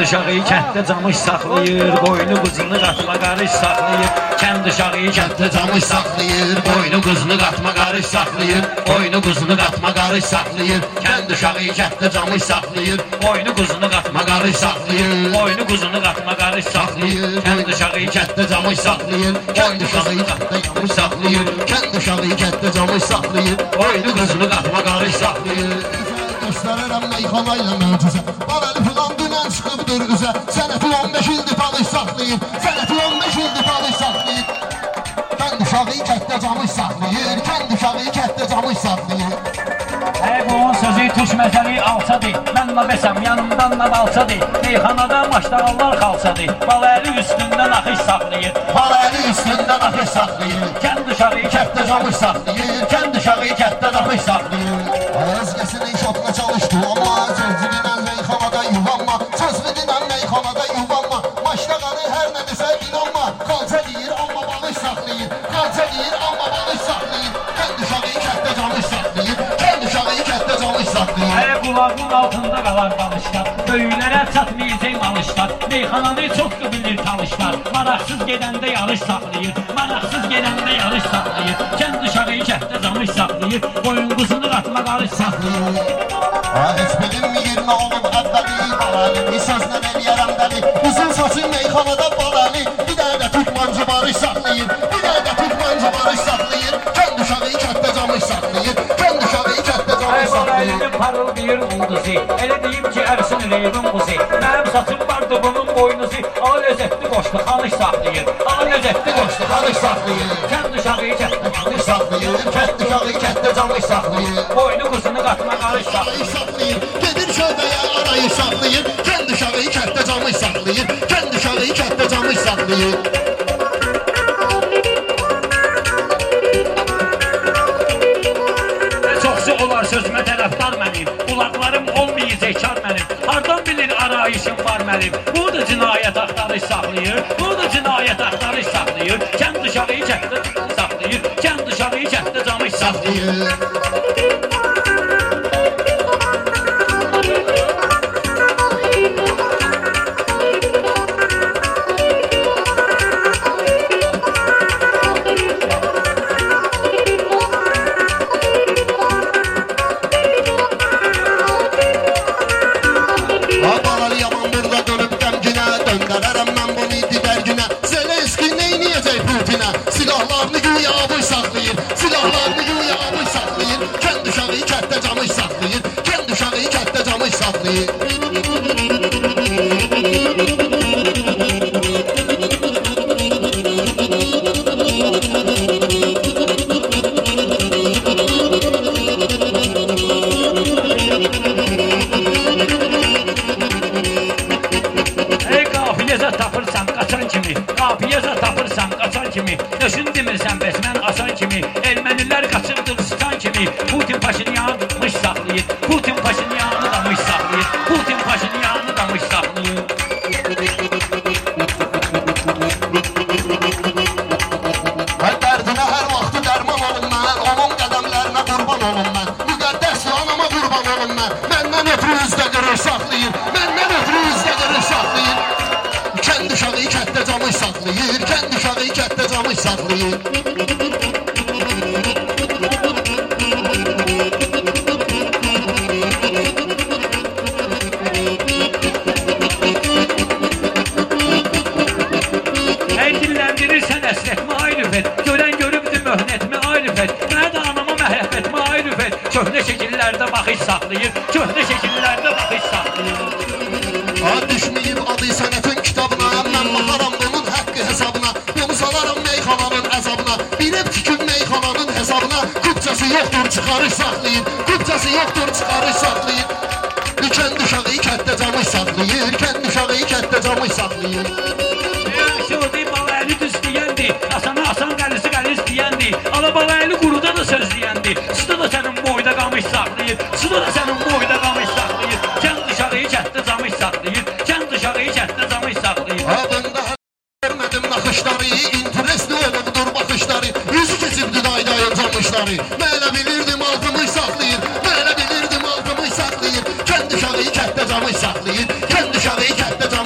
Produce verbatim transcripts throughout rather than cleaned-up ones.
uşağı kənddə camış saxlayır, boynu quzunu qatma qarış saxlayır. Kənd uşağı kənddə camış saxlayır, boynu quzunu qatma qarış saxlayır. Boynu quzunu qatma qarış saxlayır. Kənd uşağı kənddə camış saxlayır, boynu quzunu qatma qarış saxlayır. Boynu quzunu qatma qarış saxlayır. Kənd uşağı kənddə camış saxlayır, kənd uşağı kənddə camış saxlayır. Kənd uşağı kənddə camış saxlayır, boynu quzunu qatma qarış saxlayır. Göstərirəm meyxana ilə möcüzə, Barəli filan dünən çıxıbdır üzə. Sənəti on beş ildir talış saxlayır, sənəti on beş ildir talış saxlayır. Kənd uşağı kənddə camış saxlayır, kənd uşağı kənddə camış saxlayır. Hey, bunun sözü tuş məsəli alçadır, mən nabesəm yanımdan nabalçadır. Meyxanada maşdağallar xalçadır, balı üstündən axış saxlayır. Balı üstündən axış saxlayır, kənd uşağı kənddə camış saxlayır, kənd uşağı kənddə camış saxlayır. Özgəsinin şotuna çalışdı, amma sözlüdünən meyxanada yuvanma. Sözlüdünən meyxanada yuvanma, maşdağanı hər nə desə inanma. Xalça deyir, amma balış saxlayır, xalça deyir, amma balış saxlayır. Kənd uşağı kənddə camış saxlayır, kənd uşağı kənddə camış saxlayır. Hey, qulağın altında qalar balışlar, böyüklərə çatmayacaq malışlar. Meyxananı çox bilir talışlar, maraqsız gedəndə yarış saxlayır, maraqsız gedəndə yarış saxlayır. Kənd uşağı kənddə camış saxlayır, boyun quzunu qatma qarış saxlayır. Heç bilinməyir nə olub əvvəli balalı, bir sözlə eləyərəm dəli. Uzun saçın meyxanada balalı, bir dəyə də tutmancı barış saxlayır, bir dəyə də tutmancı barış saxlayır. Kənd uşağı kənddə camış saxlayır, kənd uşağı kənddə camış saxlayır. Əlim parıldayır ulduzi, elə deyim ki, ərsin reybin quzi. Mənim saçım vardı bunun boynuzi, al özətli qoşdu xanış saxlayır, al özətli qoşdu xanış saxlayır. Kənd uşağı kənddə camış saxlayır, kənd uşağı kənddə camış saxlayır. Boynu quzunu qatma qarış saxlayır. Gedir şöbəyə arayı saxlayır, kənd uşağı kənddə camış saxlayır, kənd uşağı kənddə camış saxlayır. Çoxsu olar sözümə tərəfdar mənim, qulaqlarım olmayacaq kar mənim. Hardan bilir arayışım var mənim, bu da cinayət axtarış saxlayır, bu da cinayət axtarış saxlayır. Kənd uşağı kənddə saxlayır, kənd uşağı kənddə camış saxlayır. Silahlarını güya abış saxlayır, silahlarını güya abış saxlayır. Kənd uşağı kənddə camış saxlayır, kənd uşağı kənddə camış saxlayır. Ey qafiyəzə tapırsan qaçan kimi, qafiyəzə tapırsan qaçan kimi. Nöşün demirsən bəs mən asan kimi, ermənilər qaçırdır sıçan kimi. Putin Paşinyanı mış saxlayır, Putin Paşinyanı da mış saxlayır, Putin Paşinyanı da mış saxlayır. Hər dərdinə hər vaxtı dərman olun mən, onun qədəmlərinə qurban olun mən. Müqəddəs anama qurban olun mən, məndən ötürü üzdə qırır saxlayır, məndən ötürü üzdə qırır saxlayır. Kənd uşağı kənddə camış saxlayır, kənd uşağı kənddə camış saxlayır. Ey dilləndirirsən əsrətmə ayrıfət, görən görübdür möhnətmə ayrıfət. Mənə də anama məhəbbətmə ayrıfət. Köhnə şəkillərdə baxış saxlayır, köhnə şəkillərdə baxış saxlayır. Ad düşməyib adı sənətin kitabına, mən baxaram bunun həqqi hesabına. Bunu salaram meyxananın əzabına, bilib tükün meyxananın hesabına. Qübcəsi yoxdur çıxarış saxlayır, qübcəsi yoxdur çıxarış saxlayır. Kənd uşağı kənddə camış saxlayır, kənd uşağı kənddə camış saxlayır. Şurada balayını düz deyəndi, asana asan qəlisi qəlis deyəndi. Ala balayını quruda da söz deyəndi. Suda da sənin boyda qamış saxlayır, suda da sənin boyda qamış saxlayır. Kənd uşağı kənddə camış saxlayır, kənd uşağı kənddə camış saxlayır. Adında görmədim naxışları, interesli olubdur baxışları. Yüzü keçibdi daydayın camışları. Mələ bilirdim altımı saxlayır, mələ bilirdim altımı saxlayır. Kənd uşağı kənddə camış saxlayır, kənd uşağı kənddə camış saxlayır.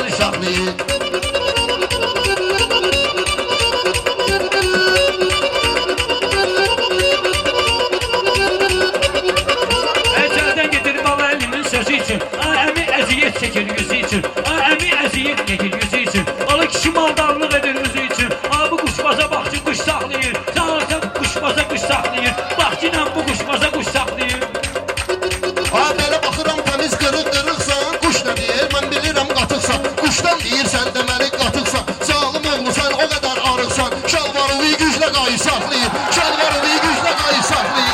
Əcəldən gedir bala əlimin sözü üçün. Əmi əziyyət çəkir yüzü üçün. Əmi əziyyət çəkir yüzü üçün. Ala kişi maldarlıq edir yüzü üçün. Bu quşbaza baxçı quş saxlayır. Sağ quşbaza quş saxlayır. Baxçıyla bu quşbaza quş saxlayır. Ha belə baxıram təmiz qırıq qırıqsan. Quş nə deyir mən bilirəm qatıqsan. Quşdan deyirsən deməli qatıqsan. Zalım oğlu sən o qədər arıqsan. Şalvarını güclə qayı saxlayır. Şalvarını güclə qayı saxlayır.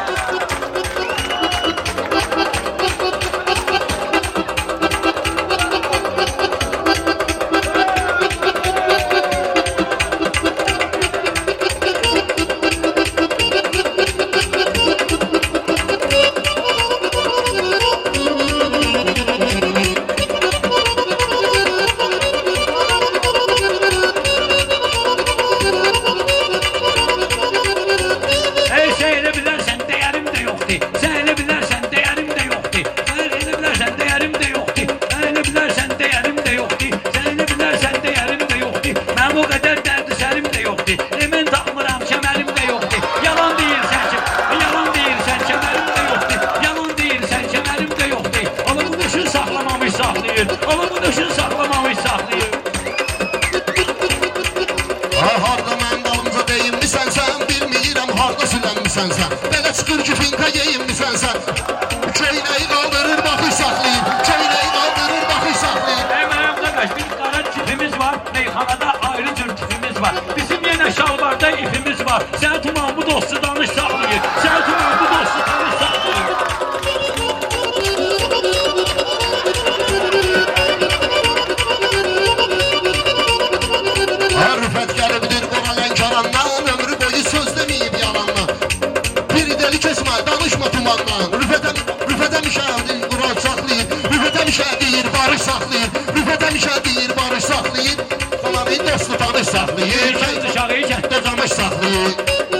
Ama bu döşünü saxlamamış saxlayır. Ha harda mən dalımca deyinmisən sən. Bilmirəm harda sülənmisən sən. Belə çıxır ki finka yeyinmisən sən. Köynəyi qaldırır baxış saxlayır. Köynəyi qaldırır baxış saxlayır. Mənim qardaş bir qara tipimiz var. Meyxanada ayrı cür tipimiz var. Bizim yenə şalvarda ipimiz var. Sən tuman bu dostu danış saxlayır. Sən tuman bu dostu danış saxlayır. Rüfət gəlibdir qora lənkarandan. Ömrü boyu söz deməyib yalandan. Bir deli kesmə danışma tumandan. Rüfətəm, rüfətəm işədir qural saxlayır. Rüfətəm işədir barış saxlayır. Rüfətəm işədir barış saxlayır. Qalanı dostu tanış saxlayır. Kənd dışarıyı kənddə camış saxlayır.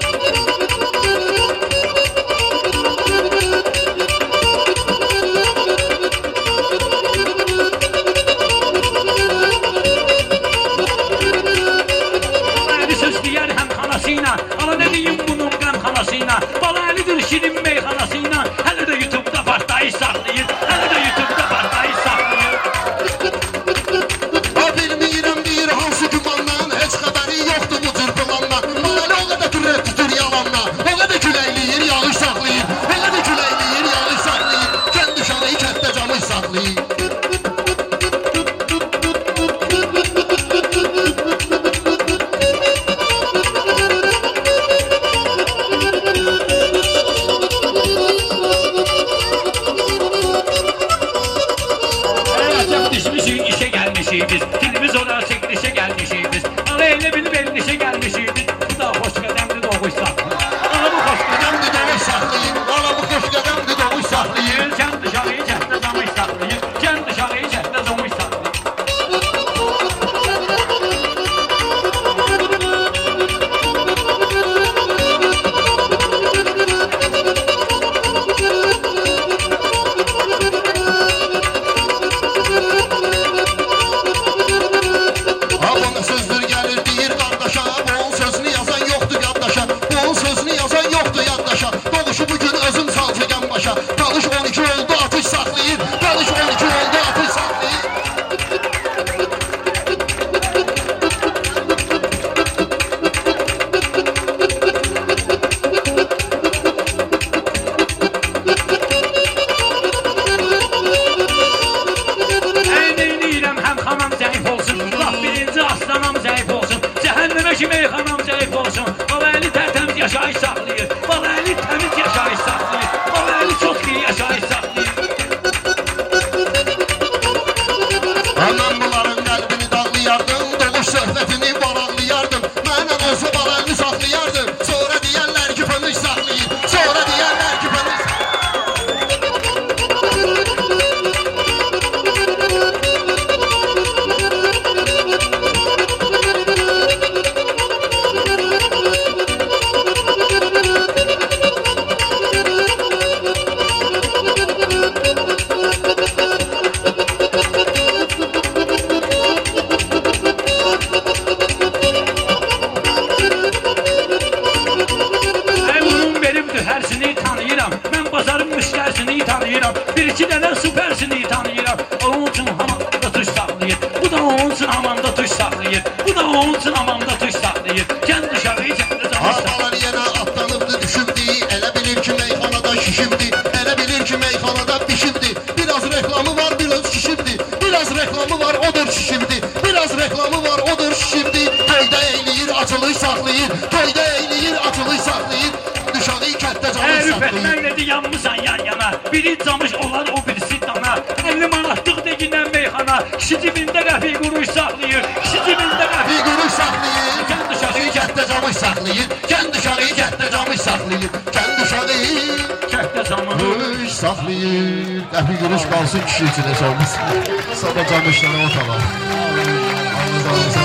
Ama ne diyeyim bunun qanxanasıyla. Bala əlidir şirin meyxanasıyla. Hələ də YouTube'da partlayış saxlayır. Hələ də YouTube'da partlayış saxlayır. Ha bilmirəm deyir hansı gümandan. Heç xəbəri yoxdur bu cür plandan. Mahalə o qədər türət tutur yalandan. O qədər küləkliyir yağış saxlayır. O qədər küləkliyir yağış saxlayır. Kənd dışarıyı kənddə camış saxlayır. Biz televizora çekilişe gelmişiz biz. Ala elə bilib elnişe gelmişiz biz. Bu da hoş qədəmli doğuş saxlayır. Ala bu hoş qədəmli doğuş saxlayır. Ala bu hoş qədəmli doğuş saxlayır. Kənd dışarıyı kənddə camış saxlayır. Kənd dışarıyı kənddə camış saxlayır. hamısını tanıyıram. Onun üçün hamamda tuş saxlayır. Bu da onun üçün hamamda tuş saxlayır. Bu da onun üçün hamamda tuş saxlayır. Kənd uşağı kəndə camış saxlayır. Havalar yenə atlanıbdı, düşübdü. Elə bilir ki, meyxanada şişibdi. Elə bilir ki, meyxanada bişibdi. Biraz reklamı var, biraz şişibdi. Biraz reklamı var, odur şişibdi. Biraz reklamı var, odur şişibdi. Köydə eyləyir, açılış saxlayır. Köydə eyləyir, açılış saxlayır. Düşağı kənddə camış Əgər saxlayır. üfətməklədir yanmısan yan yana. Biri camış olar, o birisi dana. əlli manatlıq deginən meyxana. Kişi cibində qəfi quruş saxlayır. Kişi cibində qəfi Bir quruş saxlayır. Kənd uşağı Kənddə camış saxlayır. Kənd uşağı kənddə camış saxlayır. Kənd uşağı kəndə camış. Quruş saxlayır. Qəfi quruş qalsın kişi üçün heç olmasın. Sada camışlara otalar. Allah razı olsun.